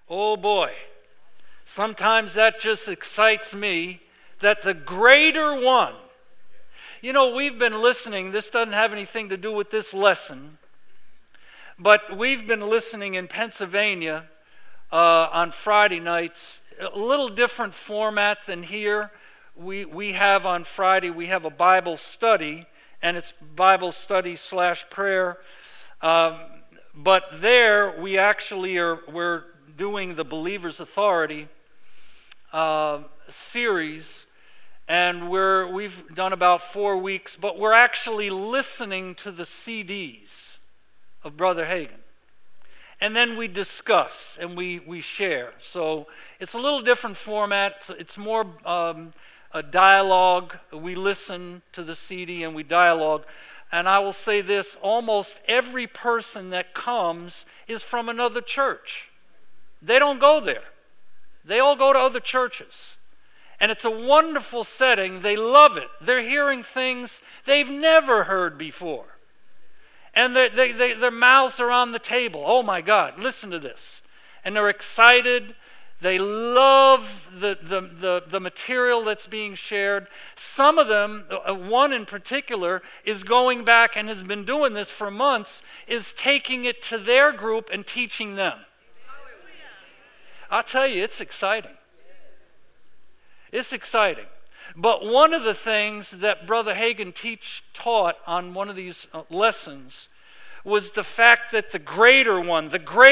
Oh boy, sometimes that just excites me, that the greater one. You know, we've been listening, this doesn't have anything to do with this lesson, but we've been listening in Pennsylvania on Friday nights, a little different format than here. We have on Friday, we have a Bible study, and it's Bible study / prayer. But there, we actually we're doing the Believer's Authority series, and we've done about 4 weeks, but we're actually listening to the CDs of Brother Hagin. And then we discuss and we share. So it's a little different format. It's more a dialogue. We listen to the CD and we dialogue. And I will say this, almost every person that comes is from another church. They don't go there. They all go to other churches. And it's a wonderful setting. They love it. They're hearing things they've never heard before. And their mouths are on the table. Oh my God, listen to this. And they're excited. They love the material that's being shared. Some of them, one in particular, is going back and has been doing this for months, is taking it to their group and teaching them. I'll tell you, it's exciting. It's exciting. But one of the things that Brother Hagin taught on one of these lessons was the fact that the greater one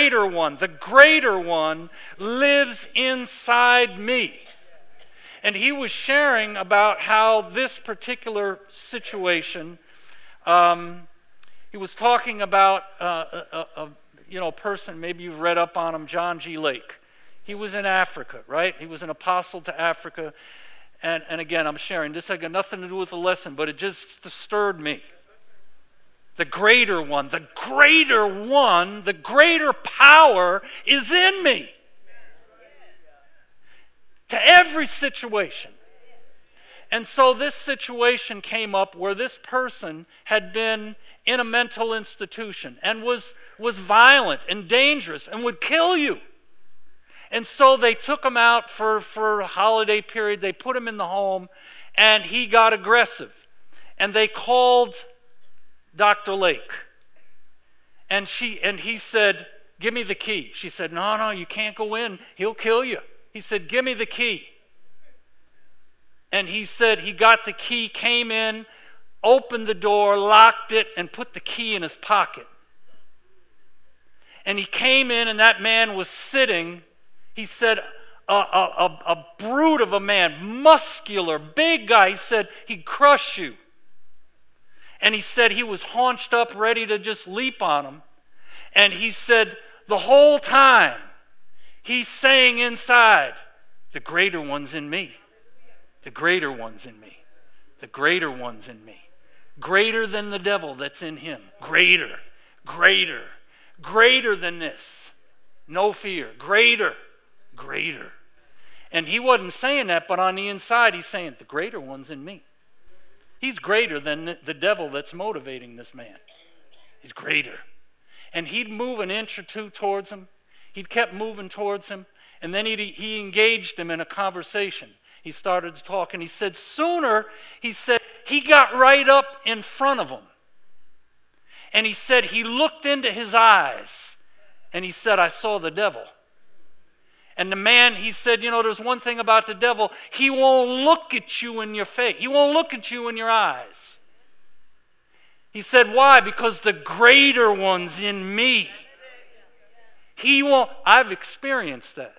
lives inside me. And he was sharing about how this particular situation, he was talking about a person, maybe you've read up on him, John G. Lake. He was in Africa, right? He was an apostle to Africa. And again, I'm sharing. This had got nothing to do with the lesson, but it just stirred me. The greater one, the greater power is in me. To every situation. And so this situation came up where this person had been in a mental institution and was violent and dangerous and would kill you. And so they took him out for a holiday period. They put him in the home, and he got aggressive. And they called Dr. Lake. And he said, "Give me the key." She said, No, you can't go in. He'll kill you. He said, "Give me the key." And he said he got the key, came in, opened the door, locked it, and put the key in his pocket. And he came in, and that man was sitting. He said, a brute of a man, muscular, big guy. He said, he'd crush you. And he said he was haunched up, ready to just leap on him. And he said, the whole time, he's saying inside, the greater one's in me. The greater one's in me. The greater one's in me. Greater than the devil that's in him. Greater than this. No fear. Greater. And he wasn't saying that, but on the inside he's saying, the greater one's in me. He's greater than the devil that's motivating this man. He's greater. And he'd move an inch or two towards him. He'd kept moving towards him. And then he engaged him in a conversation. He started to talk, and he said, he got right up in front of him. And he said, he looked into his eyes, and he said, I saw the devil. And the man, he said, there's one thing about the devil. He won't look at you in your face. He won't look at you in your eyes. He said, why? Because the greater one's in me. He won't. I've experienced that.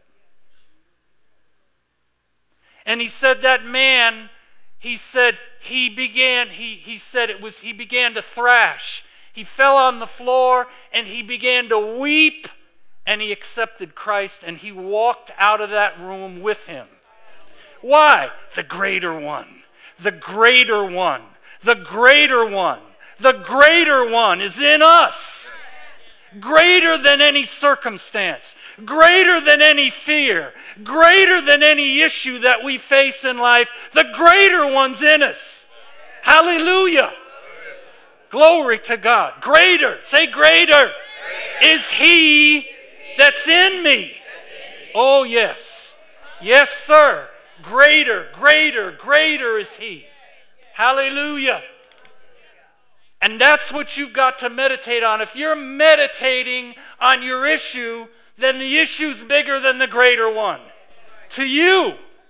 And he said that man, he said he began to thrash. He fell on the floor and he began to weep. And he accepted Christ, and he walked out of that room with him. Why? The greater one. The greater one. The greater one. The greater one is in us. Greater than any circumstance. Greater than any fear. Greater than any issue that we face in life. The greater one's in us. Hallelujah. Glory to God. Greater. Say greater. Is he that's in me. Oh, yes. Yes, sir. Greater, greater, greater is He. Hallelujah. And that's what you've got to meditate on. If you're meditating on your issue, then the issue's bigger than the greater one. To you.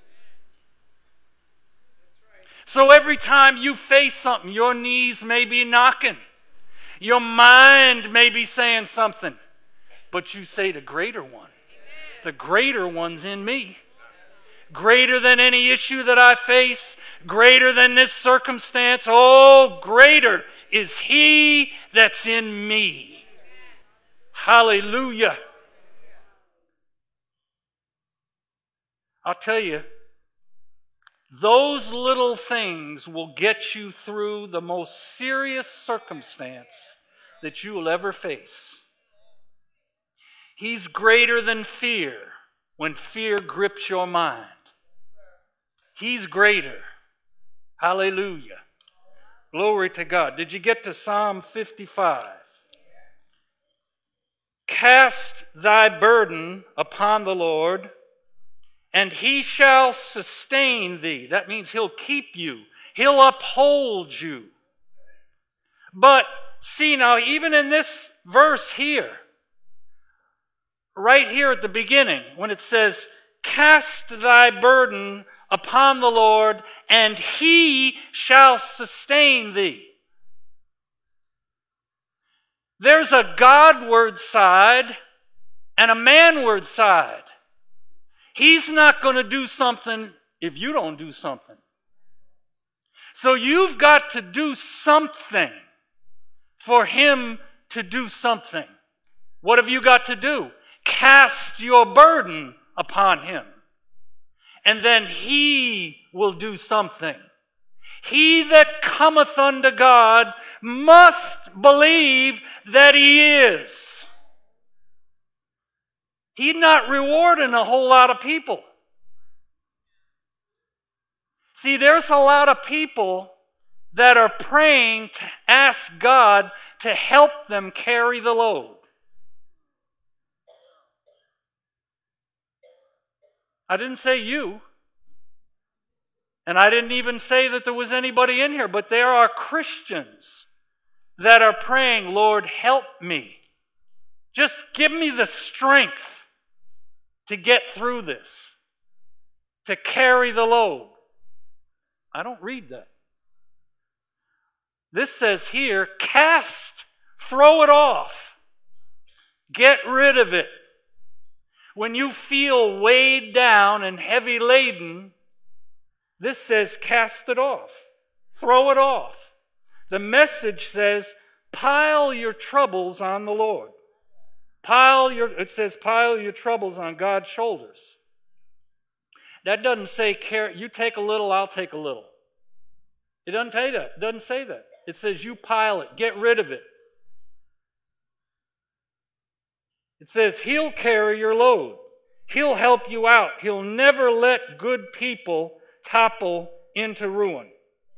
So every time you face something, your knees may be knocking. Your mind may be saying something. But you say the greater one. The greater one's in me. Greater than any issue that I face. Greater than this circumstance. Oh, greater is He that's in me. Hallelujah. I'll tell you, those little things will get you through the most serious circumstance that you will ever face. He's greater than fear when fear grips your mind. He's greater. Hallelujah. Glory to God. Did you get to Psalm 55? Cast thy burden upon the Lord, and He shall sustain thee. That means He'll keep you. He'll uphold you. But see now, even in this verse here, right here at the beginning, when it says, cast thy burden upon the Lord, and He shall sustain thee. There's a Godward side and a manward side. He's not going to do something if you don't do something. So you've got to do something for Him to do something. What have you got to do? Cast your burden upon Him. And then He will do something. He that cometh unto God must believe that He is. He's not rewarding a whole lot of people. See, there's a lot of people that are praying to ask God to help them carry the load. I didn't say you. And I didn't even say that there was anybody in here, but there are Christians that are praying, Lord, help me. Just give me the strength to get through this, to carry the load. I don't read that. This says here, cast, throw it off. Get rid of it. When you feel weighed down and heavy laden, this says cast it off. Throw it off. The Message says pile your troubles on the Lord. It says pile your troubles on God's shoulders. That doesn't say you take a little, I'll take a little. It doesn't say that. It doesn't say that. It says you pile it. Get rid of it. It says He'll carry your load. He'll help you out. He'll never let good people topple into ruin.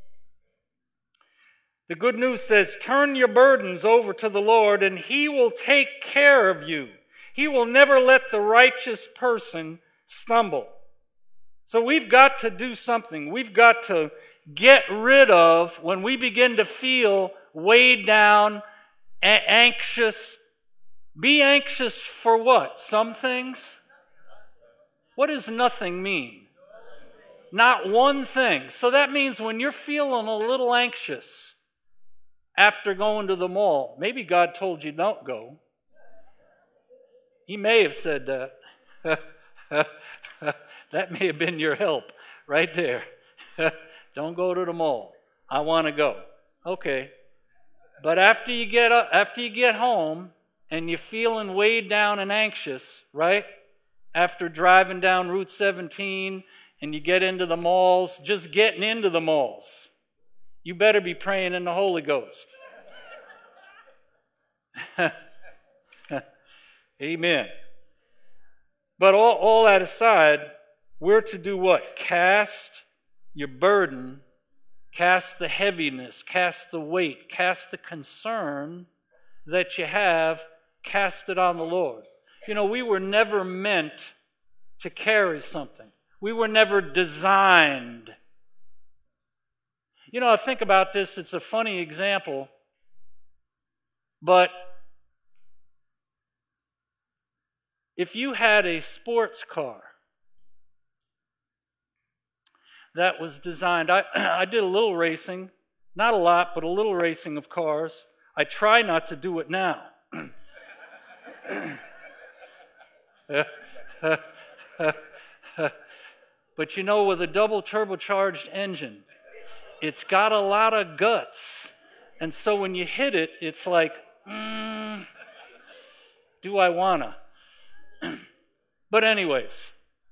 The Good News says, turn your burdens over to the Lord and He will take care of you. He will never let the righteous person stumble. So we've got to do something. We've got to get rid of, when we begin to feel weighed down, anxious. Be anxious for what? Some things? What does nothing mean? Not one thing. So that means when you're feeling a little anxious after going to the mall, maybe God told you don't go. He may have said that. That may have been your help right there. Don't go to the mall. I want to go. Okay. But after you get home and you're feeling weighed down and anxious, right? After driving down Route 17 and you get into the malls, just getting into the malls, you better be praying in the Holy Ghost. Amen. But all that aside, we're to do what? Cast your burden, cast the heaviness, cast the weight, cast the concern that you have, cast it on the Lord. You know, we were never meant to carry something. We were never designed. You know, I think about this, it's a funny example, but if you had a sports car that was designed, I did a little racing, not a lot, but a little racing of cars. I try not to do it now. But you know, with a double turbocharged engine, it's got a lot of guts. And so when you hit it, it's like, do I wanna? But anyways,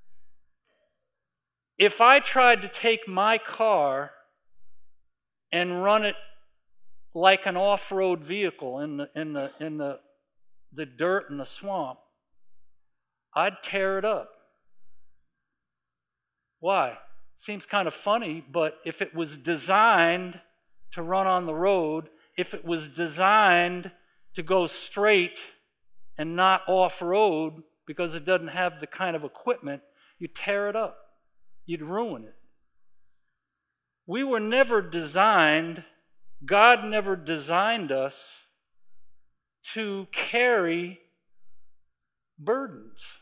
if I tried to take my car and run it like an off-road vehicle in the dirt and the swamp, I'd tear it up. Why? Seems kind of funny, but if it was designed to run on the road, if it was designed to go straight and not off-road because it doesn't have the kind of equipment, you tear it up. You'd ruin it. We were never designed, God never designed us to carry burdens.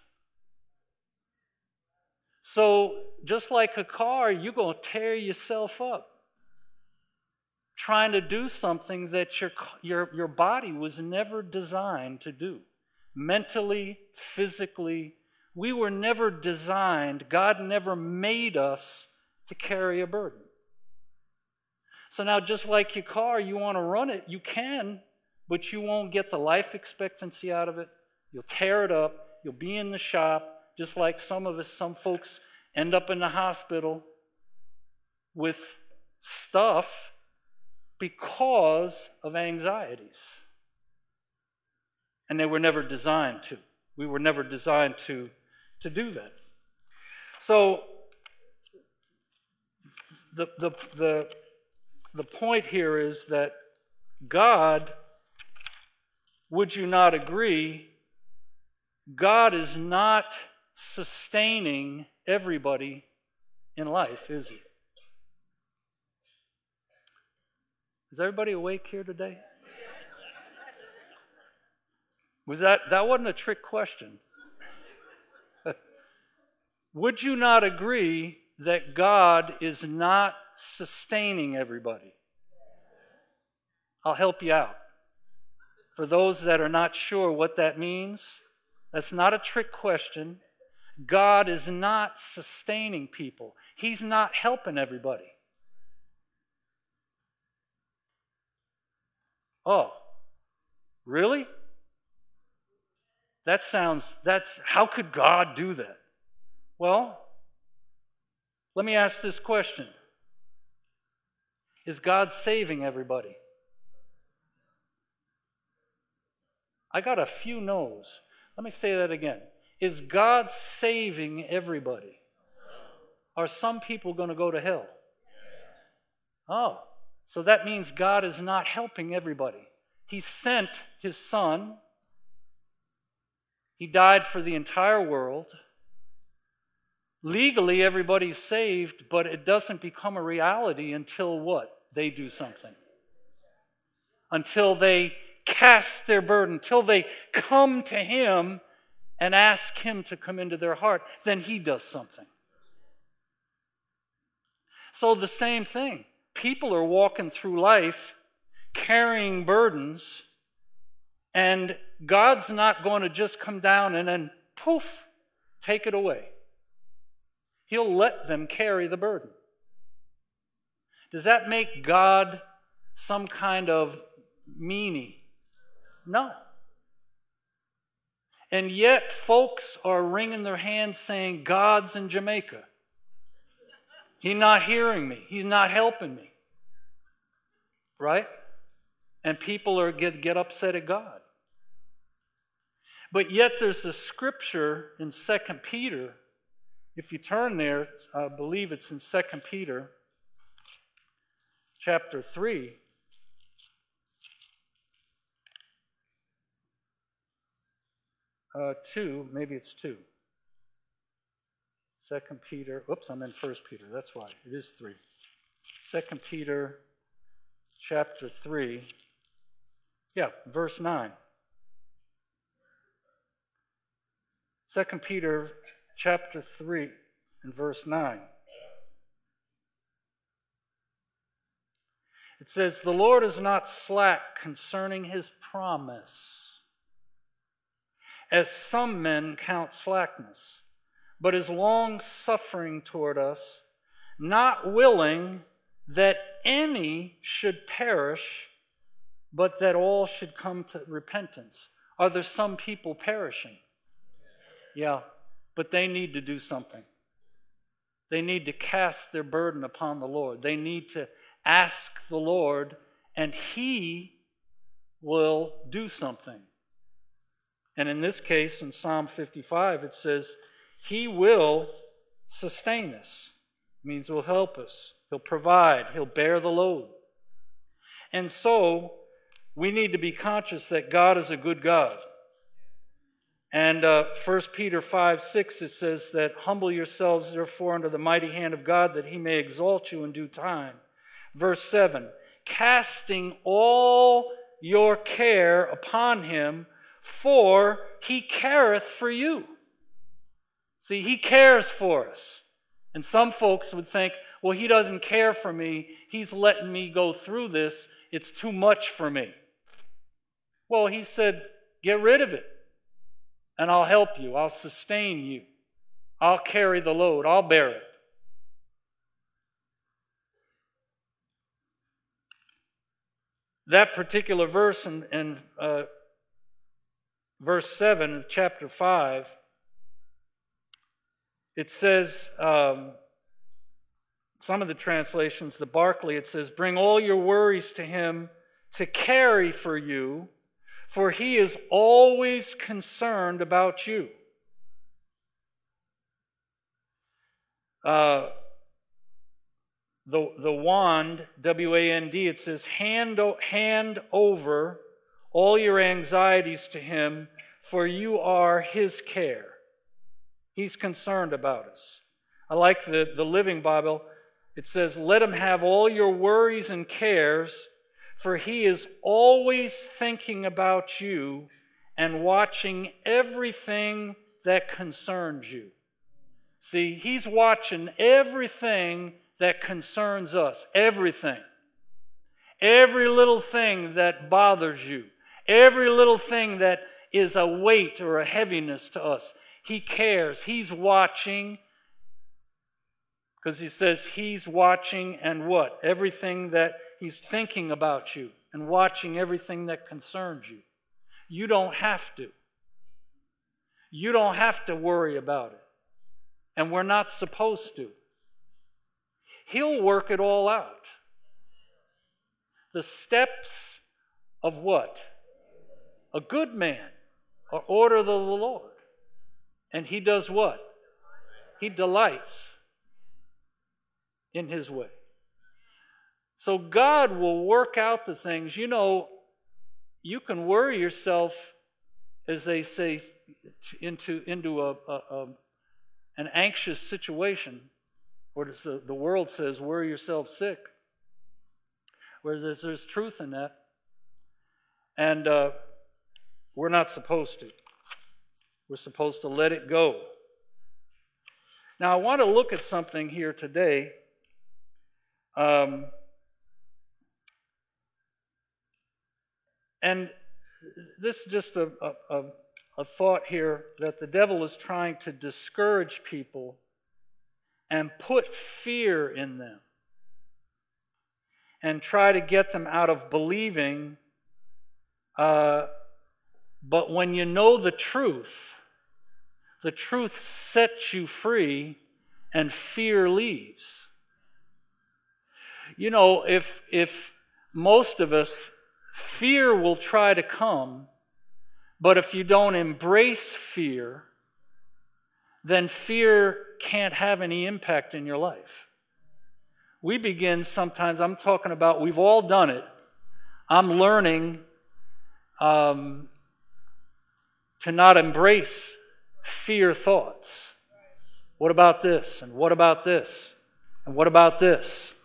So just like a car, you're going to tear yourself up trying to do something that your body was never designed to do. Mentally, physically, we were never designed, God never made us to carry a burden. So now just like your car, you want to run it, you can, but you won't get the life expectancy out of it. You'll tear it up, you'll be in the shop, just like some folks end up in the hospital with stuff because of anxieties. And they were never designed to. We were never designed to do that. So the point here is that God, would you not agree, God is not sustaining everybody in life, is he? Is everybody awake here today? That wasn't a trick question. Would you not agree that God is not sustaining everybody? I'll help you out. For those that are not sure what that means, that's not a trick question. God is not sustaining people. He's not helping everybody. Oh, really? How could God do that? Well, let me ask this question. Is God saving everybody? I got a few no's. Let me say that again. Is God saving everybody? Are some people going to go to hell? Oh, so that means God is not helping everybody. He sent his Son. He died for the entire world. Legally, everybody's saved, but it doesn't become a reality until what? They do something. Until they cast their burden, until they come to him and ask him to come into their heart, then he does something. So the same thing. People are walking through life carrying burdens, and God's not going to just come down and then poof, take it away. He'll let them carry the burden. Does that make God some kind of meanie? No. And yet folks are wringing their hands saying, God's in Jamaica. He's not hearing me. He's not helping me. Right? And people get upset at God. But yet there's a scripture in 2 Peter. If you turn there, I believe it's in 2 Peter chapter 3. Maybe it's 2. 2 Peter, I'm in 1 Peter, that's why, it is 3. 2 Peter chapter 3, verse 9. 2 Peter chapter 3 and verse 9. It says, "The Lord is not slack concerning his promise, as some men count slackness, but is long-suffering toward us, not willing that any should perish, but that all should come to repentance." Are there some people perishing? Yeah, but they need to do something. They need to cast their burden upon the Lord. They need to ask the Lord, and he will do something. And in this case, in Psalm 55, it says, he will sustain us. It means he'll help us. He'll provide. He'll bear the load. And so, we need to be conscious that God is a good God. And 1 Peter 5:6, it says that, "Humble yourselves, therefore, under the mighty hand of God, that he may exalt you in due time." Verse 7, "Casting all your care upon him, for he careth for you." See, he cares for us. And some folks would think, well, he doesn't care for me. He's letting me go through this. It's too much for me. Well, he said, get rid of it, and I'll help you. I'll sustain you. I'll carry the load. I'll bear it. That particular verse in verse 7 of chapter 5, it says, some of the translations, the Barclay, it says, "Bring all your worries to him to carry for you, for he is always concerned about you." The wand, W-A-N-D, it says, hand over all your anxieties to him, for you are his care. He's concerned about us. I like the Living Bible. It says, let him have all your worries and cares, for he is always thinking about you and watching everything that concerns you. See, he's watching everything that concerns us. Everything. Every little thing that bothers you. Every little thing that is a weight or a heaviness to us. He cares. He's watching. Because he says he's watching and what? Everything that he's thinking about you and watching everything that concerns you. You don't have to. You don't have to worry about it. And we're not supposed to. He'll work it all out. The steps of what? A good man are order of the Lord. And he does what? He delights in his way. So God will work out the things. You know, you can worry yourself, as they say, into an anxious situation. Or as the world says, worry yourself sick. Whereas there's truth in that. And we're not supposed to. We're supposed to let it go. Now, I want to look at something here today. And this is just a thought here that the devil is trying to discourage people and put fear in them and try to get them out of believing. But when you know the truth sets you free and fear leaves. You know, if most of us, fear will try to come, but if you don't embrace fear, then fear can't have any impact in your life. We begin sometimes, I'm talking about, we've all done it. I'm learning to not embrace fear thoughts. What about this? And what about this? And what about this?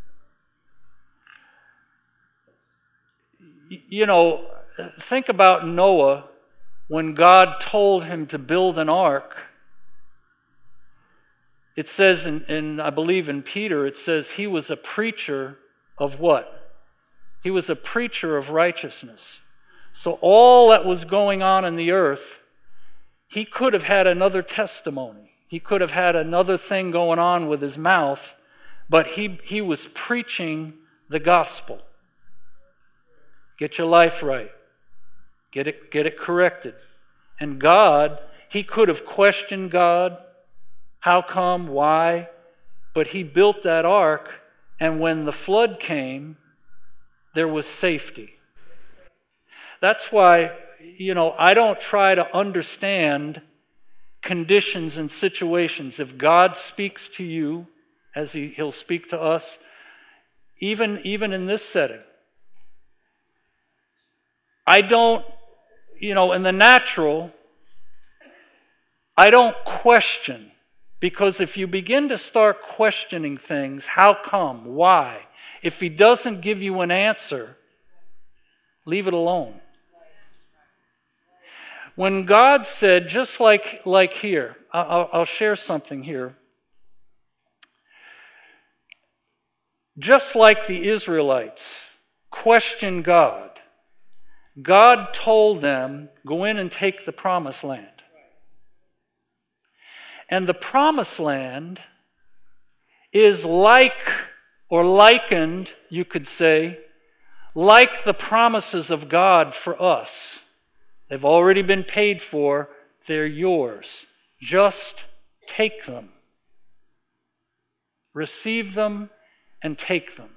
You know, think about Noah when God told him to build an ark. It says I believe in Peter, it says he was a preacher of what? He was a preacher of righteousness. So all that was going on in the earth, he could have had another testimony. He could have had another thing going on with his mouth, but he was preaching the gospel. Get your life right. Get it corrected. And God, he could have questioned God. How come? Why? But he built that ark, and when the flood came, there was safety. That's why, I don't try to understand conditions and situations. If God speaks to you, as he'll speak to us, even in this setting, I don't, in the natural, I don't question. Because if you begin to start questioning things, how come, why, if he doesn't give you an answer, leave it alone. When God said, just like here, I'll share something here. Just like the Israelites questioned God, God told them, go in and take the promised land. And the promised land is likened, you could say, like the promises of God for us. They've already been paid for. They're yours. Just take them. Receive them and take them.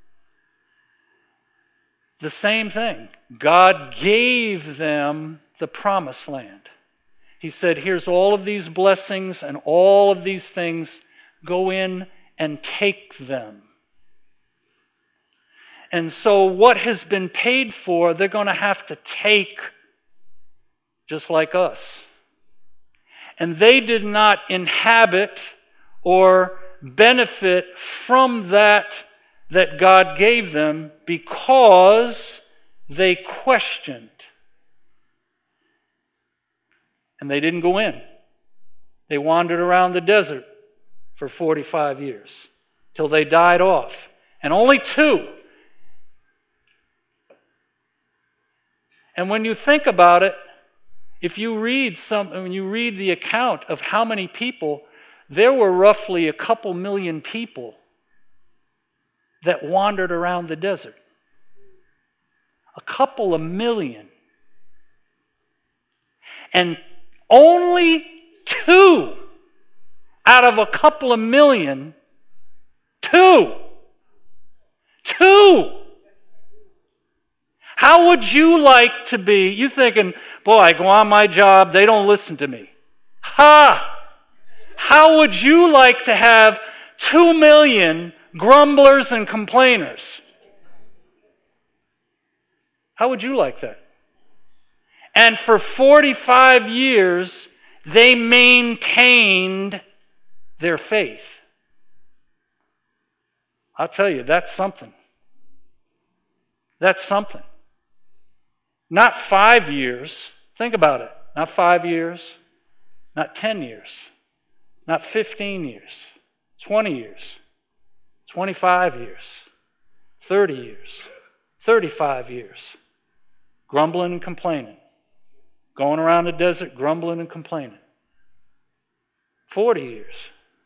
The same thing. God gave them the promised land. He said, here's all of these blessings and all of these things. Go in and take them. And so what has been paid for, they're going to have to take, just like us. And they did not inhabit or benefit from that God gave them because they questioned. And they didn't go in. They wandered around the desert for 45 years till they died off. And only 2. And when you think about it, if you read when you read the account of how many people, there were roughly a couple million people that wandered around the desert. A couple of million. And only 2 out of a couple of million, 2. How would you like to be? You thinking, boy, I go on my job, they don't listen to me. How would you like to have 2 million grumblers and complainers? How would you like that? And for 45 years, they maintained their faith. I'll tell you, that's something. That's something. Not 5 years. Think about it. Not 5 years. Not 10 years. Not 15 years. 20 years. 25 years. 30 years. 35 years. Grumbling and complaining. Going around the desert, grumbling and complaining. 40 years.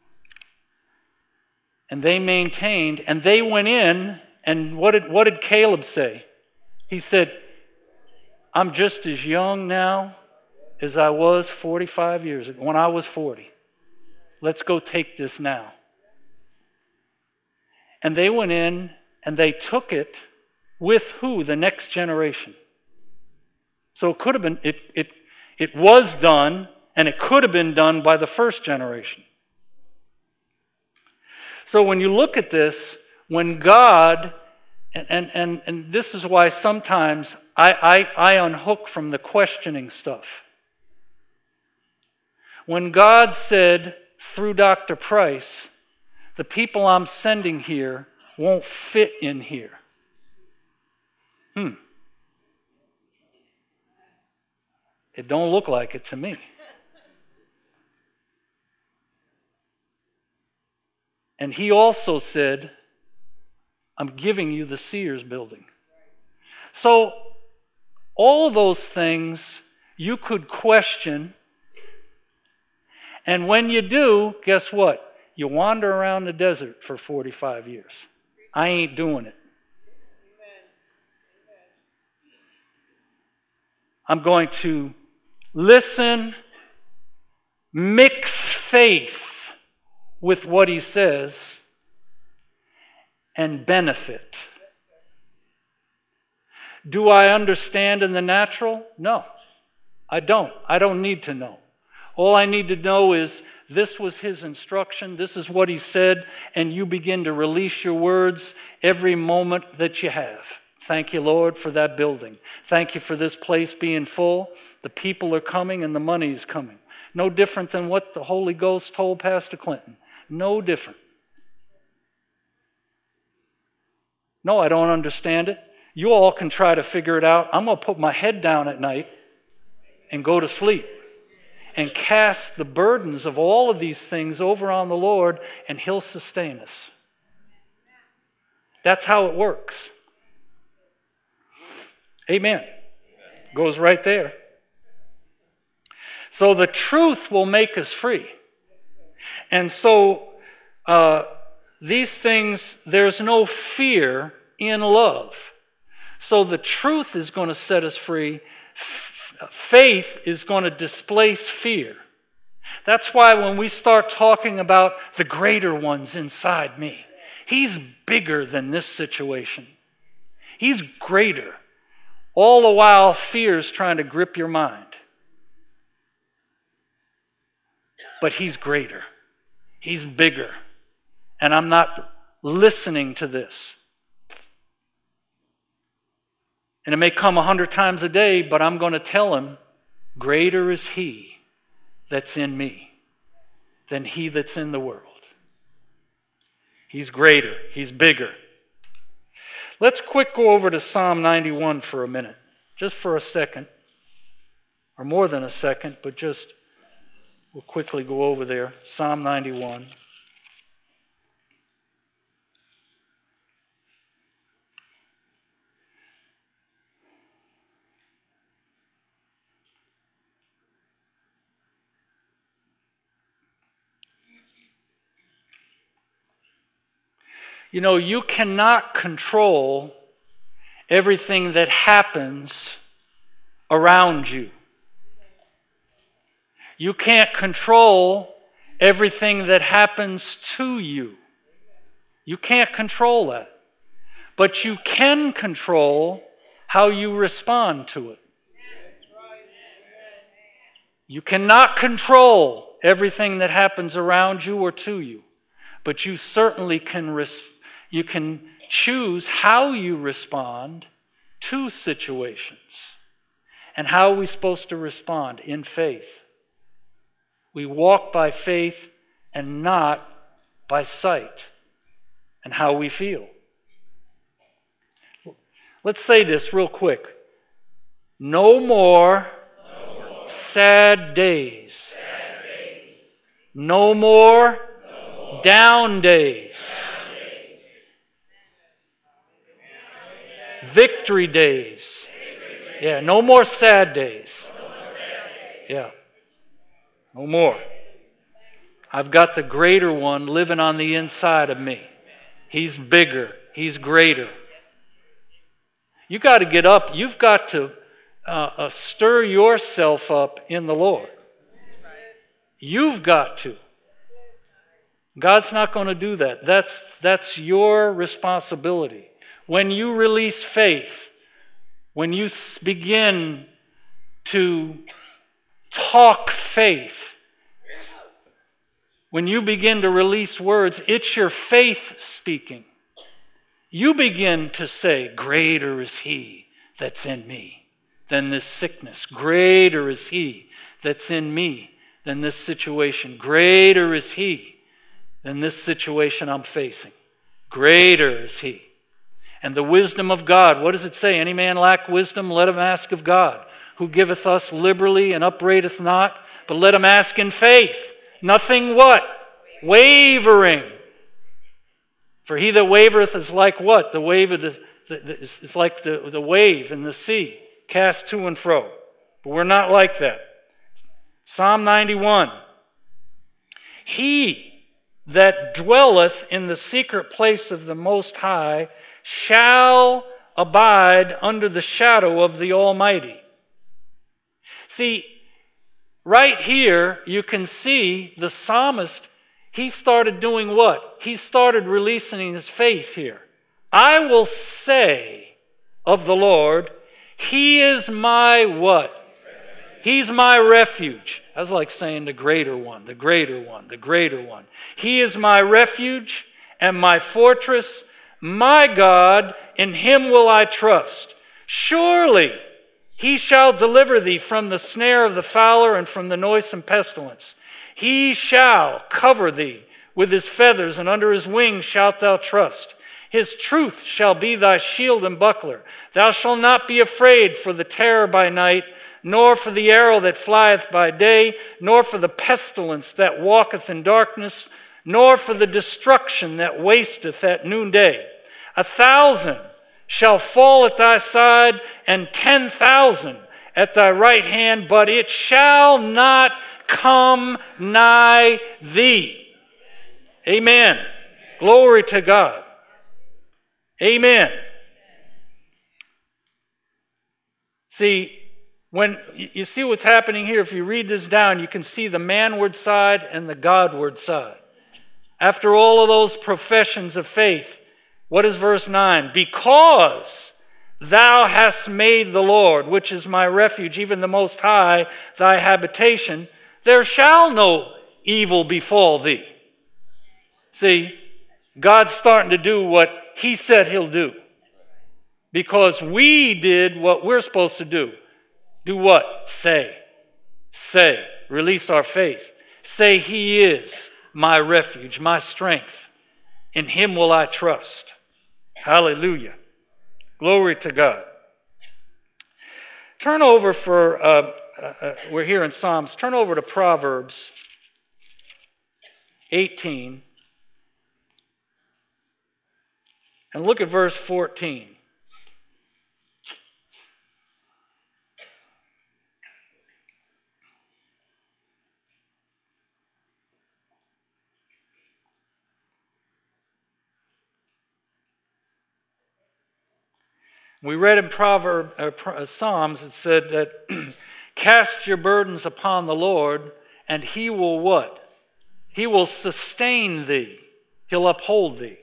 And they maintained, and they went in, and what did Caleb say? He said, I'm just as young now as I was 45 years ago, when I was 40. Let's go take this now. And they went in, and they took it with who? The next generation. So it could have been, it was done, and it could have been done by the first generation. So when you look at this, when God, and this is why sometimes I unhook from the questioning stuff. When God said through Dr. Price, the people I'm sending here won't fit in here. It don't look like it to me. And he also said, I'm giving you the Sears building. So all of those things you could question. And when you do, guess what? You wander around the desert for 45 years. I ain't doing it. I'm going to listen, mix faith with what he says, and benefit. Do I understand in the natural? No, I don't. I don't need to know. All I need to know is this was his instruction, this is what he said, and you begin to release your words every moment that you have. Thank you, Lord, for that building. Thank you for this place being full. The people are coming and the money is coming. No different than what the Holy Ghost told Pastor Clinton. No different. No, I don't understand it. You all can try to figure it out. I'm going to put my head down at night and go to sleep and cast the burdens of all of these things over on the Lord, and he'll sustain us. That's how it works. Amen. Goes right there. So the truth will make us free. And so these things, there's no fear in love. So the truth is going to set us free. Faith is going to displace fear. That's why when we start talking about the greater ones inside me, he's bigger than this situation. He's greater. All the while, fear is trying to grip your mind. But he's greater. He's bigger. And I'm not listening to this. And it may come 100 times a day, but I'm going to tell him, greater is he that's in me than he that's in the world. He's greater. He's bigger. Let's quick go over to Psalm 91 for a minute. Just for a second. Or more than a second, but just we'll quickly go over there. Psalm 91. You know, you cannot control everything that happens around you. You can't control everything that happens to you. You can't control that. But you can control how you respond to it. You cannot control everything that happens around you or to you. But you certainly you can choose how you respond to situations. And how are we supposed to respond? In faith. We walk by faith and not by sight and how we feel. Let's say this real quick. No more sad days. No more down days. Victory days. Yeah, no more sad days. Yeah. No more. I've got the greater one living on the inside of me. He's bigger. He's greater. You got to get up. You've got to stir yourself up in the Lord. You've got to. God's not going to do that. That's your responsibility. When you release faith, when you begin to talk faith, when you begin to release words, it's your faith speaking. You begin to say, greater is he that's in me than this sickness. Greater is he that's in me than this situation. Greater is He than this situation I'm facing. Greater is He. And the wisdom of God, what does it say? Any man lack wisdom, let him ask of God, who giveth us liberally and upbraideth not, but let him ask in faith. Nothing what? Wavering. For he that wavereth is like what? The wave of is like the wave in the sea, cast to and fro. But we're not like that. Psalm 91. He that dwelleth in the secret place of the Most High shall abide under the shadow of the Almighty. See, right here you can see the psalmist, he started doing what? He started releasing his faith here. I will say of the Lord, He is my what? He's my refuge. I was like saying the greater one, the greater one, the greater one. He is my refuge and my fortress, my God, in Him will I trust. Surely He shall deliver thee from the snare of the fowler and from the noisome pestilence. He shall cover thee with His feathers, and under His wings shalt thou trust. His truth shall be thy shield and buckler. Thou shalt not be afraid for the terror by night, nor for the arrow that flieth by day, nor for the pestilence that walketh in darkness, nor for the destruction that wasteth at noonday. 1,000 shall fall at thy side, and 10,000 at thy right hand, but it shall not come nigh thee. Amen. Glory to God. Amen. See, when you see what's happening here, if you read this down, you can see the manward side and the Godward side. After all of those professions of faith, what is verse 9? Because thou hast made the Lord, which is my refuge, even the Most High, thy habitation, there shall no evil befall thee. See, God's starting to do what He said He'll do. Because we did what we're supposed to do. Do what? Say. Say. Release our faith. Say, He is my refuge, my strength. In Him will I trust. Hallelujah. Glory to God. Turn over we're here in Psalms. Turn over to Proverbs 18. And look at verse 14. We read in Psalms, it said that cast your burdens upon the Lord, and He will what? He will sustain thee. He'll uphold thee.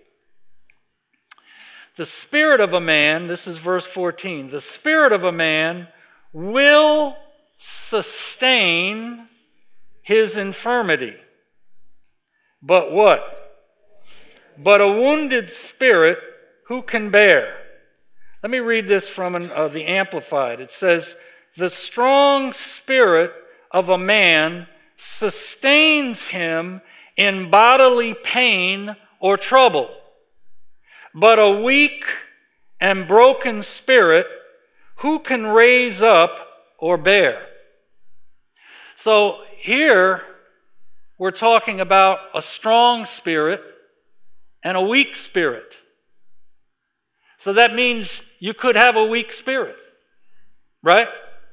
The spirit of a man, this is verse 14, the spirit of a man will sustain his infirmity. But what? But a wounded spirit who can bear? Let me read this from the Amplified. It says, the strong spirit of a man sustains him in bodily pain or trouble. But a weak and broken spirit, who can raise up or bear? So here we're talking about a strong spirit and a weak spirit. So that means you could have a weak spirit, right?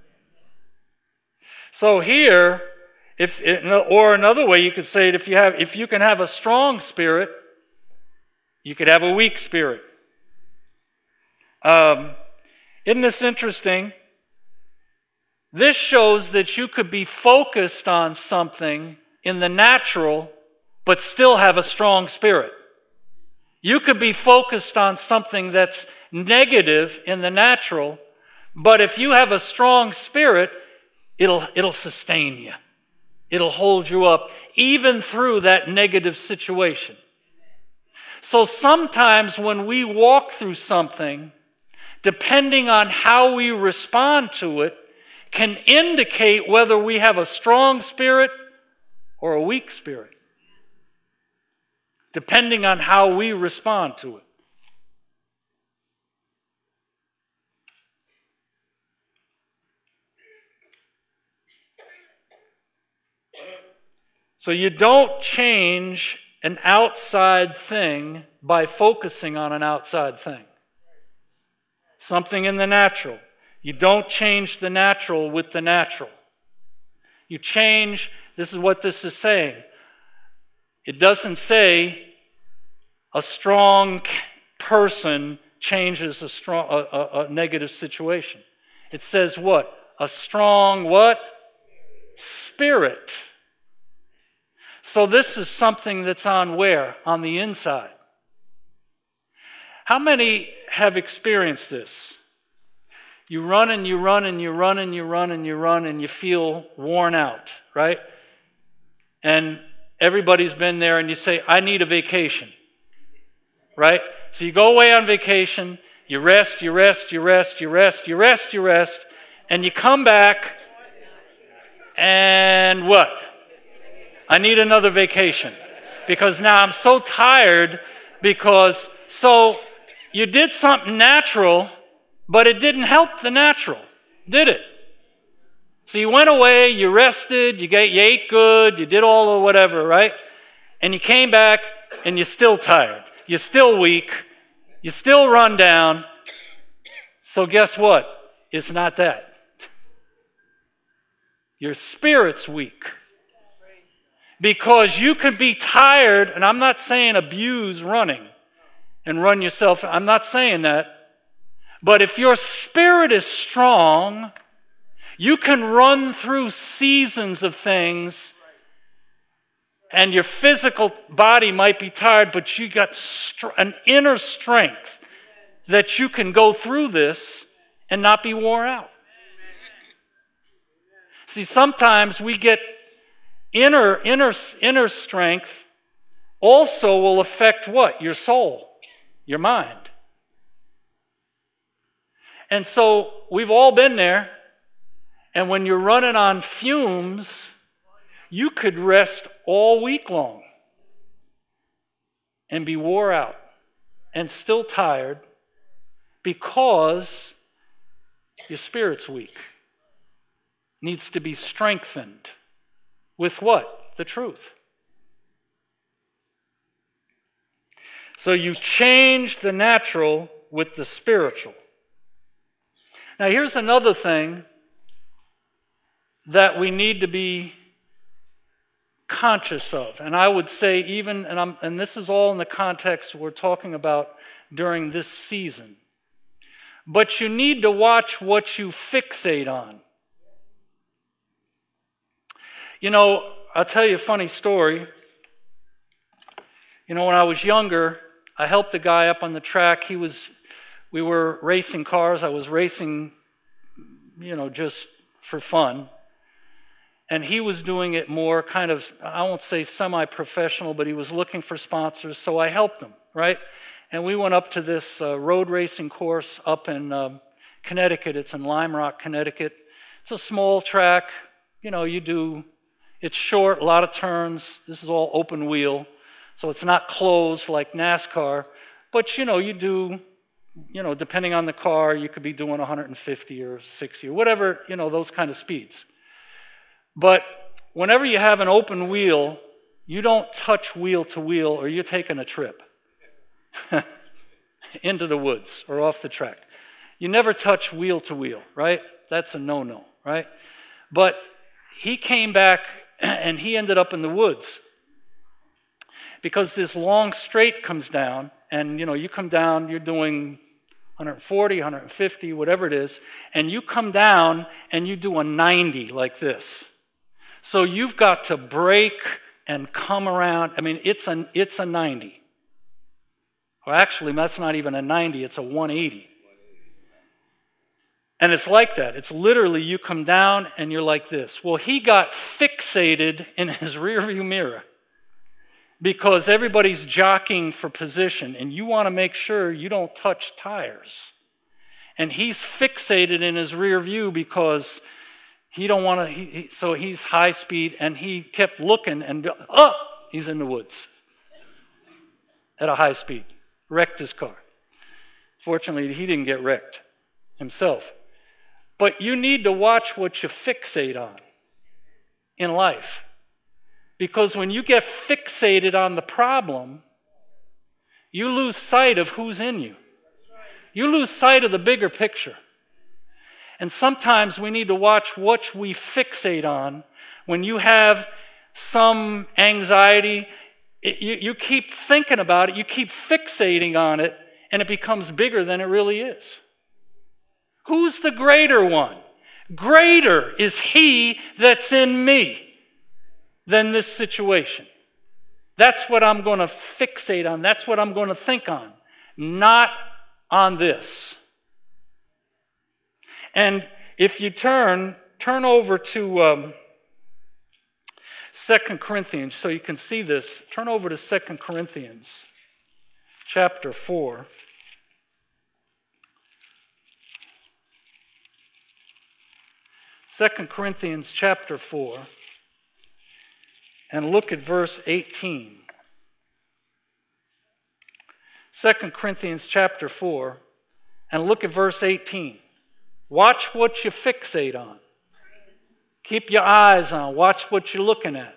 So here, or another way you could say it, if you can have a strong spirit, you could have a weak spirit. Isn't this interesting? This shows that you could be focused on something in the natural, but still have a strong spirit. You could be focused on something that's negative in the natural, but if you have a strong spirit, it'll sustain you. It'll hold you up, even through that negative situation. So sometimes when we walk through something, depending on how we respond to it, can indicate whether we have a strong spirit or a weak spirit, depending on how we respond to it. So you don't change an outside thing by focusing on an outside thing. Something in the natural. You don't change the natural with the natural. You change, this is what this is saying. It doesn't say a strong person changes a negative situation. It says what? A strong what? Spirit. So this is something that's on where? On the inside. How many have experienced this? You run and you run and you run and you run and you run and you feel worn out, right? And everybody's been there and you say, I need a vacation, right? So you go away on vacation, you rest, you rest, you rest, you rest, you rest, you rest, and you come back and what? I need another vacation because now I'm so tired so you did something natural, but it didn't help the natural, did it? So you went away, you rested, you ate good, you did all the whatever, right? And you came back and you're still tired. You're still weak. You're still run down. So guess what? It's not that. Your spirit's weak. Because you can be tired, and I'm not saying abuse running and run yourself. I'm not saying that. But if your spirit is strong, you can run through seasons of things, and your physical body might be tired, but you got an inner strength that you can go through this and not be worn out. See, sometimes we get inner strength also will affect what? Your soul, your mind. And so we've all been there. And when you're running on fumes, you could rest all week long and be wore out and still tired because your spirit's weak. Needs to be strengthened. With what? The truth. So you change the natural with the spiritual. Now here's another thing that we need to be conscious of. And I would say even, and this is all in the context we're talking about during this season. But you need to watch what you fixate on. You know, I'll tell you a funny story. You know, when I was younger, I helped a guy up on the track. We were racing cars. I was racing, just for fun. And he was doing it more kind of, I won't say semi-professional, but he was looking for sponsors, so I helped him, right? And we went up to this road racing course up in Connecticut. It's in Lime Rock, Connecticut. It's a small track. It's short, a lot of turns. This is all open wheel. So it's not closed like NASCAR. But, you do, depending on the car, you could be doing 150 or 60 or whatever, those kind of speeds. But whenever you have an open wheel, you don't touch wheel to wheel or you're taking a trip into the woods or off the track. You never touch wheel to wheel, right? That's a no-no, right? But he came back and he ended up in the woods because this long straight comes down and, you come down, you're doing 140, 150, whatever it is, and you come down and you do a 90 like this. So you've got to brake and come around. I mean, it's a 90. Well, actually, that's not even a 90, it's a 180. And it's like that. It's literally you come down and you're like this. Well, he got fixated in his rearview mirror because everybody's jockeying for position and you want to make sure you don't touch tires. And he's fixated in his rear view because He don't want to, so he's high speed, and he kept looking and, he's in the woods at a high speed. Wrecked his car. Fortunately, he didn't get wrecked himself. But you need to watch what you fixate on in life. Because when you get fixated on the problem, you lose sight of who's in you. You lose sight of the bigger picture. And sometimes we need to watch what we fixate on. When you have some anxiety, you keep thinking about it, you keep fixating on it, and it becomes bigger than it really is. Who's the greater one? Greater is he that's in me than this situation. That's what I'm going to fixate on. That's what I'm going to think on. Not on this. And if you turn over to 2 Corinthians, so you can see this. Turn over to 2 Corinthians chapter 4. 2 Corinthians chapter 4, and look at verse 18. 2 Corinthians chapter 4, and look at verse 18. Watch what you fixate on. Keep your eyes on. Watch what you're looking at.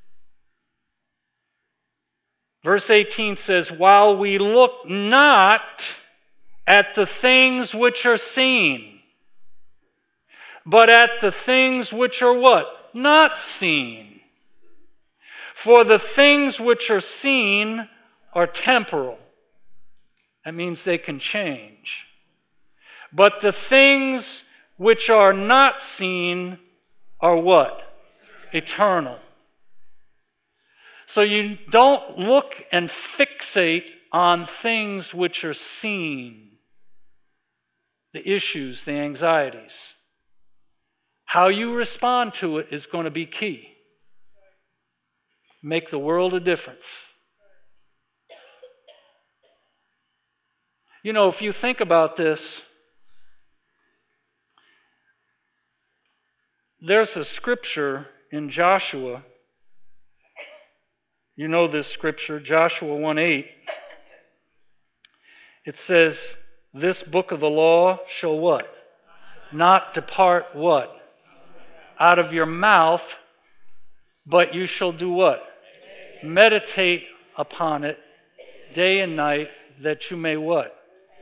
Verse 18 says, while we look not at the things which are seen, but at the things which are what? Not seen. For the things which are seen are temporal. That means they can change. But the things which are not seen are what? Eternal. So you don't look and fixate on things which are seen. The issues, the anxieties. How you respond to it is going to be key. Make the world a difference. You know, if you think about this, there's a scripture in Joshua. You know this scripture, Joshua 1:8. It says, this book of the law shall what? Not depart what? Out of your mouth, but you shall do what? Meditate upon it day and night, that you may what?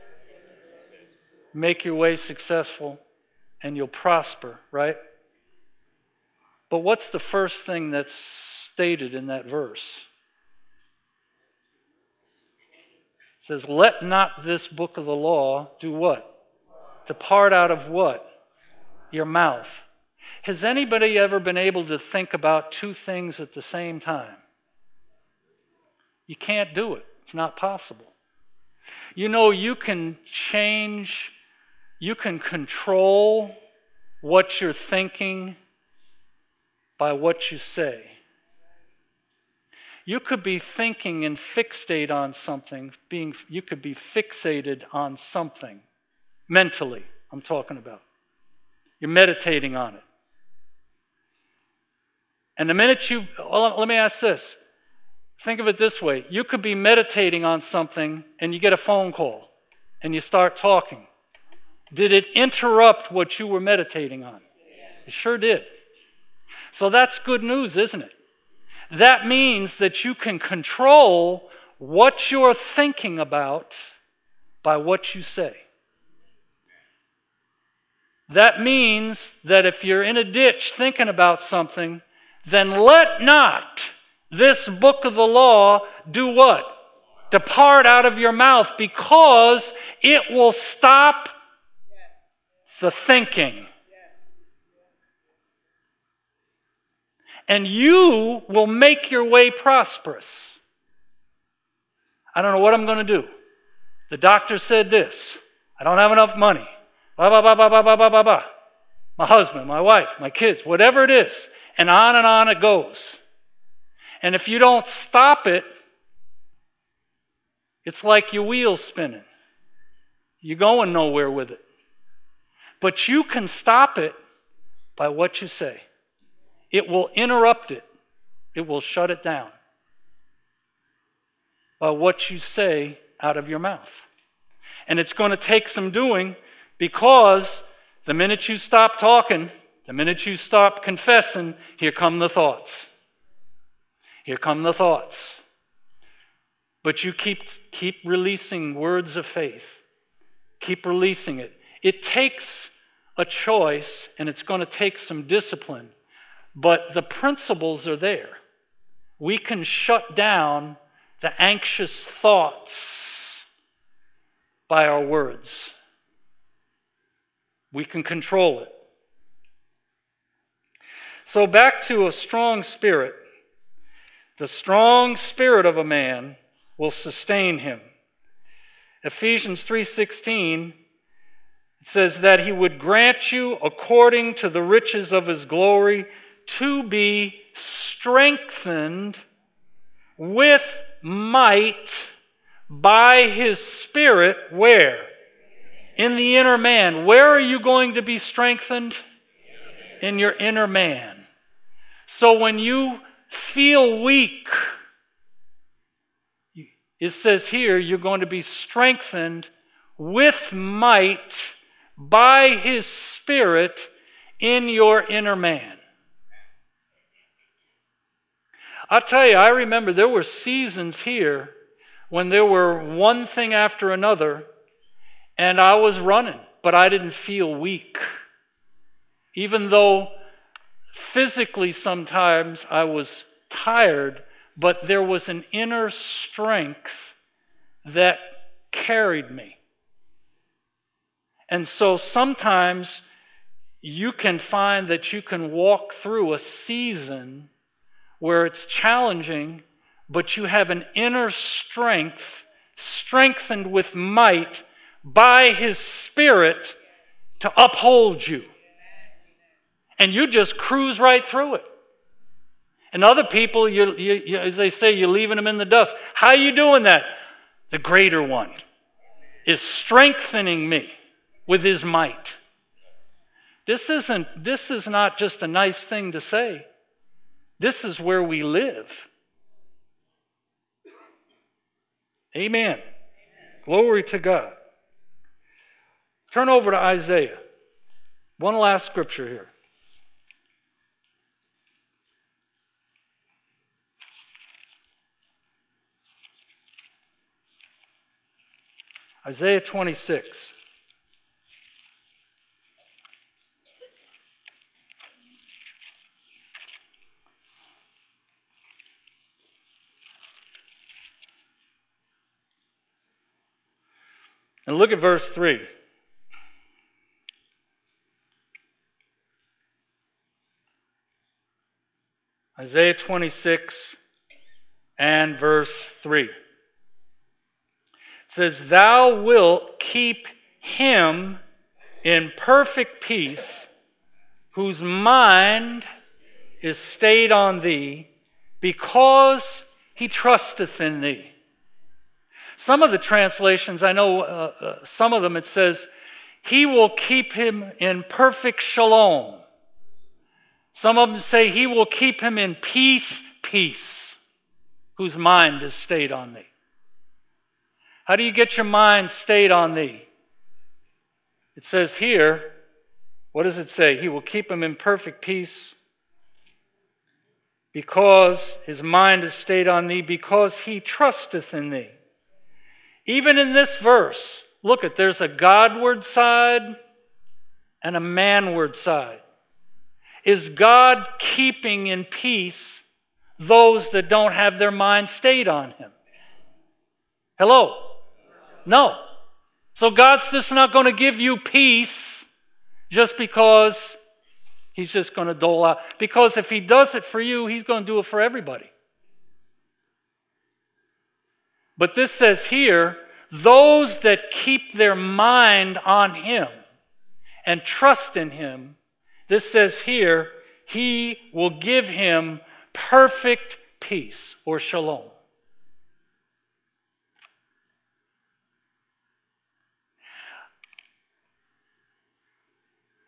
Make your way successful, and you'll prosper, right? But what's the first thing that's stated in that verse? It says, let not this book of the law do what? Depart out of what? Your mouth. Has anybody ever been able to think about two things at the same time? You can't do it. It's not possible. You know, you can change, you can control what you're thinking by what you say. You could be thinking and fixate on something, you could be fixated on something, mentally, I'm talking about. You're meditating on it. And the minute let me ask this. Think of it this way. You could be meditating on something and you get a phone call and you start talking. Did it interrupt what you were meditating on? It sure did. So that's good news, isn't it? That means that you can control what you're thinking about by what you say. That means that if you're in a ditch thinking about something, then let not this book of the law do what? Depart out of your mouth, because it will stop the thinking. And you will make your way prosperous. I don't know what I'm going to do. The doctor said this. I don't have enough money. Blah, blah, blah, blah, blah, blah, blah, blah. My husband, my wife, my kids, whatever it is. And on it goes. And if you don't stop it, it's like your wheels spinning. You're going nowhere with it. But you can stop it by what you say. It will interrupt it. It will shut it down by what you say out of your mouth. And it's going to take some doing, because the minute you stop talking, the minute you stop confessing, here come the thoughts. Here come the thoughts. But you keep releasing words of faith. Keep releasing it. It takes a choice, and it's going to take some discipline. But the principles are there. We can shut down the anxious thoughts by our words. We can control it. So back to a strong spirit. The strong spirit of a man will sustain him. Ephesians 3:16, it says that he would grant you, according to the riches of his glory, to be strengthened with might by his Spirit. Where? In the inner man. Where are you going to be strengthened? In your inner man. So when you feel weak, it says here, you're going to be strengthened with might by his Spirit in your inner man. I'll tell you, I remember there were seasons here when there were one thing after another, and I was running, but I didn't feel weak. Even though physically sometimes I was tired, but there was an inner strength that carried me. And so sometimes you can find that you can walk through a season where it's challenging, but you have an inner strength, strengthened with might by his Spirit to uphold you. And you just cruise right through it. And other people, you, as they say, you're leaving them in the dust. How are you doing that? The greater one is strengthening me with his might. This is not just a nice thing to say. This is where we live. Amen. Glory to God. Turn over to Isaiah. One last scripture here. Isaiah 26. And look at verse 3. Isaiah 26 and verse 3. It says, "Thou wilt keep him in perfect peace, whose mind is stayed on thee, because he trusteth in thee." Some of the translations, I know some of them, it says, he will keep him in perfect shalom. Some of them say he will keep him in peace, whose mind is stayed on thee. How do you get your mind stayed on thee? It says here, what does it say? He will keep him in perfect peace because his mind is stayed on thee, because he trusteth in thee. Even in this verse, look at, there's a Godward side and a manward side. Is God keeping in peace those that don't have their mind stayed on him? Hello? No. So God's just not going to give you peace just because he's just going to dole out. Because if he does it for you, he's going to do it for everybody. But this says here, those that keep their mind on him and trust in him, this says here, he will give him perfect peace, or shalom.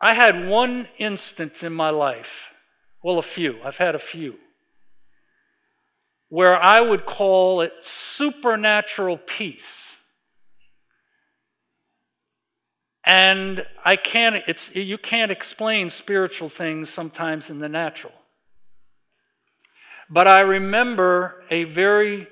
I had one instance in my life, well, a few, I've had a few, where I would call it supernatural peace. And you can't explain spiritual things sometimes in the natural. But I remember a very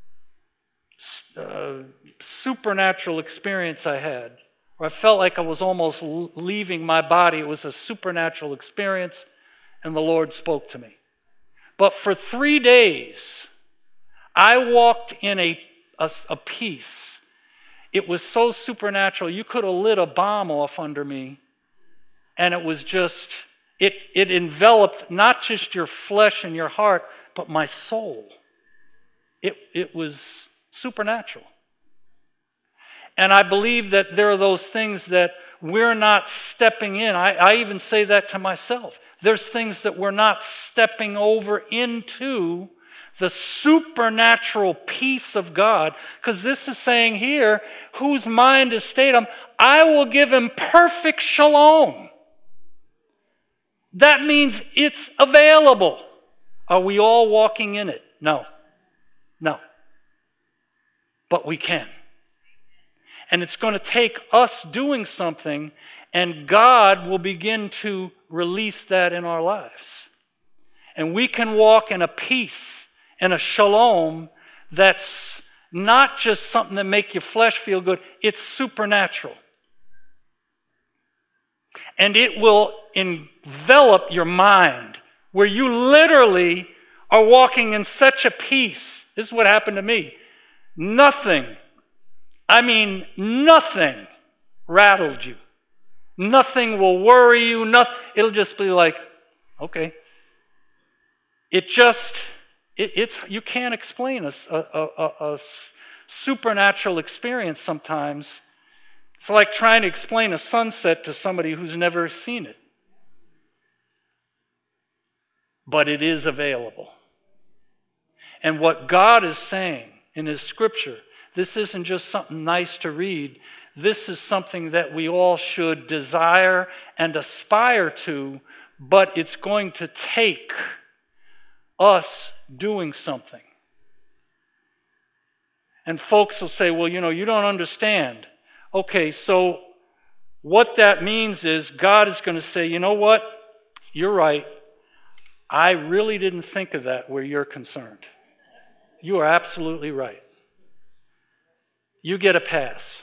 supernatural experience I had, where I felt like I was almost leaving my body. It was a supernatural experience, and the Lord spoke to me. But for 3 days, I walked in a peace. It was so supernatural. You could have lit a bomb off under me, and it was just, it enveloped not just your flesh and your heart, but my soul. It was supernatural. And I believe that there are those things that we're not stepping in. I even say that to myself. There's things that we're not stepping over into the supernatural peace of God. Because this is saying here, whose mind is stayed on, I will give him perfect shalom. That means it's available. Are we all walking in it? No. But we can. And it's going to take us doing something, and God will begin to release that in our lives. And we can walk in a peace and a shalom that's not just something that make your flesh feel good. It's supernatural. And it will envelop your mind, where you literally are walking in such a peace. This is what happened to me. Nothing rattled you. Nothing will worry you. It'll just be like, okay. You can't explain a supernatural experience sometimes. It's like trying to explain a sunset to somebody who's never seen it. But it is available. And what God is saying in His Scripture, this isn't just something nice to read. This is something that we all should desire and aspire to, but it's going to take us doing something. And folks will say, well, you don't understand. Okay, so what that means is God is going to say, you know what? You're right. I really didn't think of that where you're concerned. You are absolutely right. You get a pass.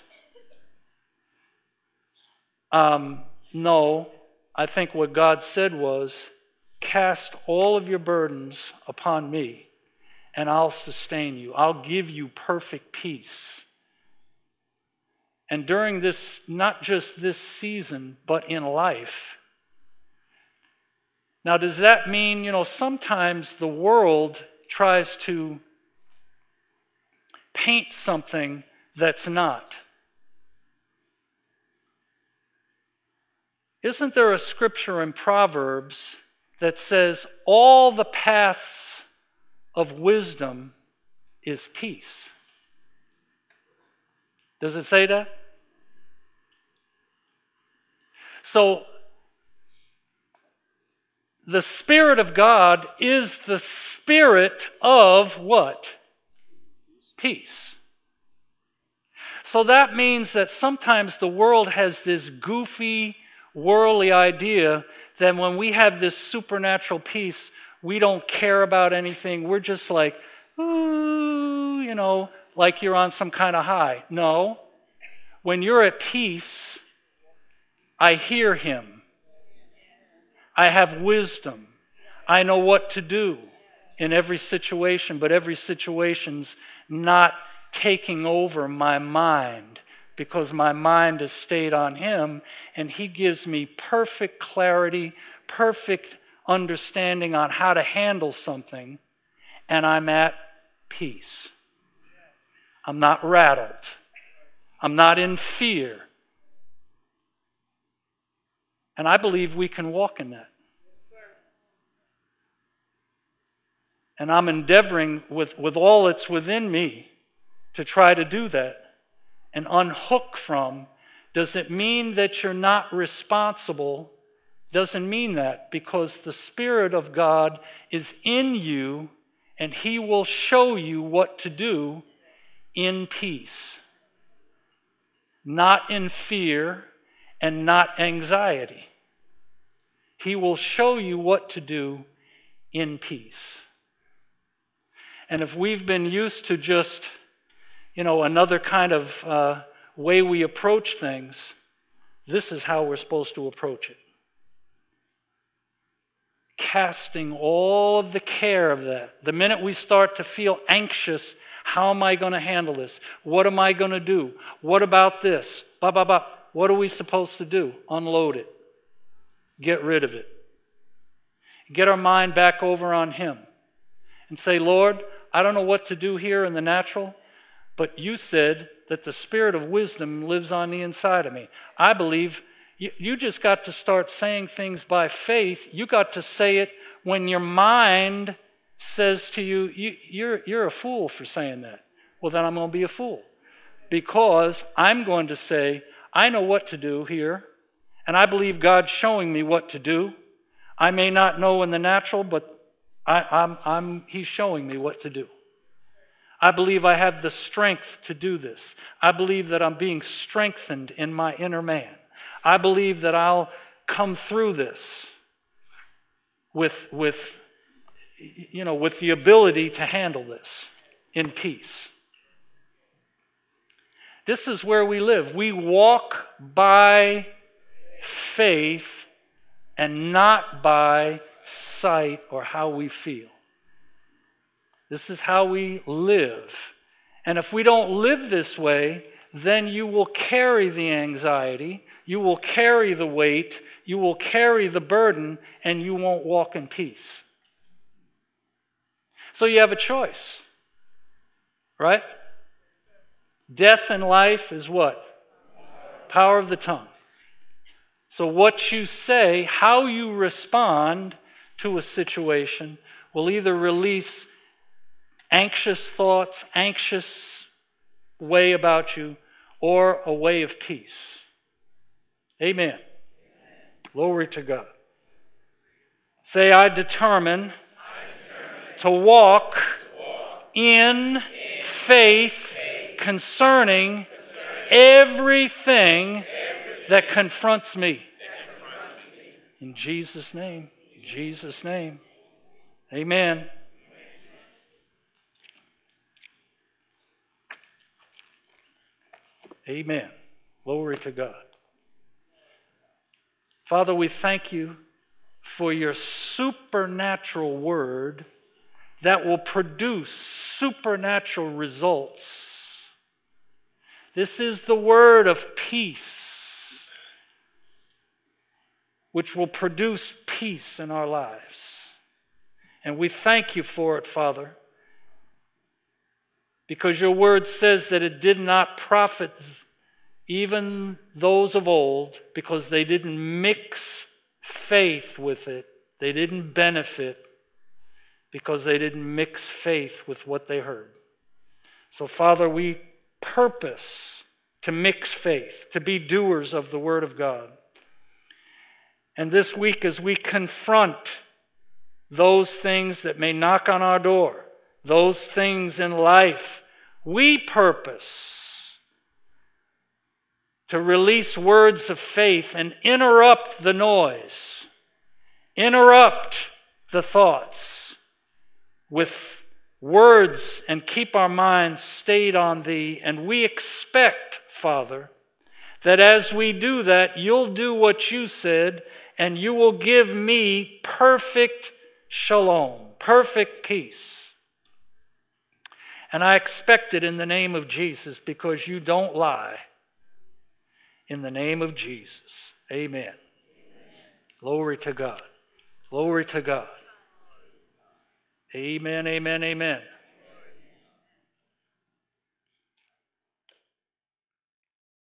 No, I think what God said was, cast all of your burdens upon me, and I'll sustain you. I'll give you perfect peace. And during this, not just this season, but in life. Now, does that mean, sometimes the world tries to paint something that's not? Isn't there a scripture in Proverbs that says all the paths of wisdom is peace? Does it say that? So, the Spirit of God is the spirit of what? Peace. So that means that sometimes the world has this goofy, worldly idea that when we have this supernatural peace, we don't care about anything. We're just like, ooh, like you're on some kind of high. No. When you're at peace, I hear Him. I have wisdom. I know what to do in every situation, but every situation's not taking over my mind, because my mind is stayed on Him, and He gives me perfect clarity, perfect understanding on how to handle something, and I'm at peace. I'm not rattled. I'm not in fear. And I believe we can walk in that. And I'm endeavoring with all that's within me to try to do that and unhook from. Does it mean that you're not responsible doesn't mean that, because the Spirit of God is in you and He will show you what to do in peace, not in fear and not anxiety. He will show you what to do in peace. And if we've been used to just, another kind of way we approach things, this is how we're supposed to approach it. Casting all of the care of that. The minute we start to feel anxious, how am I going to handle this? What am I going to do? What about this? What are we supposed to do? Unload it. Get rid of it. Get our mind back over on Him. And say, Lord, I don't know what to do here in the natural, but you said that the Spirit of wisdom lives on the inside of me. I believe you just got to start saying things by faith. You got to say it when your mind says to you, you're a fool for saying that. Well, then I'm going to be a fool. Because I'm going to say, I know what to do here, and I believe God's showing me what to do. I may not know in the natural, but He's showing me what to do. I believe I have the strength to do this. I believe that I'm being strengthened in my inner man. I believe that I'll come through this with the ability to handle this in peace. This is where we live. We walk by faith and not by sight or how we feel. This is how we live. And if we don't live this way, then you will carry the anxiety, you will carry the weight, you will carry the burden, and you won't walk in peace. So you have a choice, right? Death and life is what? Power of the tongue. So what you say, how you respond to a situation will either release anxious thoughts, anxious way about you, or a way of peace. Amen. Glory to God. Say, I determine to walk in faith concerning everything that confronts me. In Jesus' name. In Jesus' name. Amen. Amen. Glory to God. Father, we thank you for your supernatural word that will produce supernatural results. This is the word of peace, which will produce peace in our lives. And we thank you for it, Father, because your word says that it did not profit even those of old, because they didn't mix faith with it. They didn't benefit because they didn't mix faith with what they heard. So, Father, we purpose to mix faith, to be doers of the Word of God. And this week, as we confront those things that may knock on our door, those things in life, we purpose to release words of faith and interrupt the noise, interrupt the thoughts with words and keep our minds stayed on Thee. And we expect, Father, that as we do that, you'll do what you said, and you will give me perfect shalom, perfect peace. And I expect it in the name of Jesus, because you don't lie. In the name of Jesus. Amen. Glory to God. Glory to God. Amen, amen, amen.